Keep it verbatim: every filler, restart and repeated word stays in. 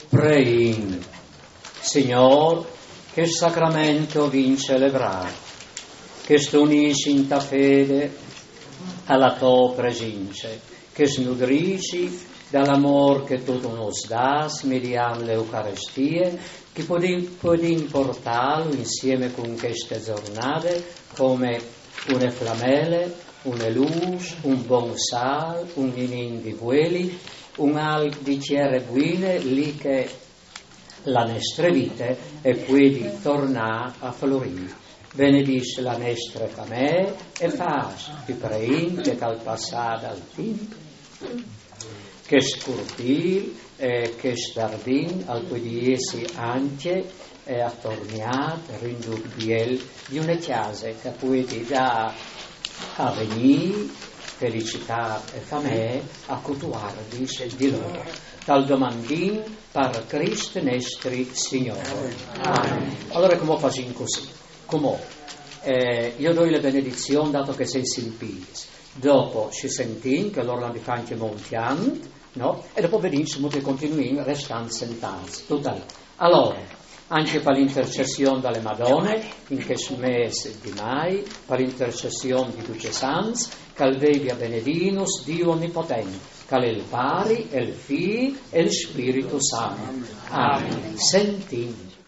Prein, Signor, che sacramento vin celebrar, che stunisci in ta fede alla tua presenza, che snudrisci dall'amor che tu nos das mediante l'Eucaristia, che puoi portarlo insieme con queste giornate come una flamele, una luce, un buon sal, un inin di quelli, un al di ciere buine lì che la nostra vita e poi tornare a florire. Benedice la nostra famiglia e fas, ti preghi che dal passato al tempo, che scurpil e che stardin al cui di essi anche è attorniato, rindubiel di una chiesa che poi ti dà a venire felicità e famiglia a cutuarvi di loro. Dal domandin per Cristo nostri Signore. Amen. Allora come facciamo così? Come? Eh, io do la benedizione dato che sei silpis. Dopo ci sentiamo che loro vi fanno anche montiano, no? E dopo vediamo che continuiamo restando sentati. Tutto. Allora, anche per l'intercessione dalle Madonne, in questo mese di mai, per l'intercessione di tutti i santi, calvevia benedinus Dio Onnipotente, cal il Pari, il Figlio e il Spirito Santo. Amen. Sentiamo.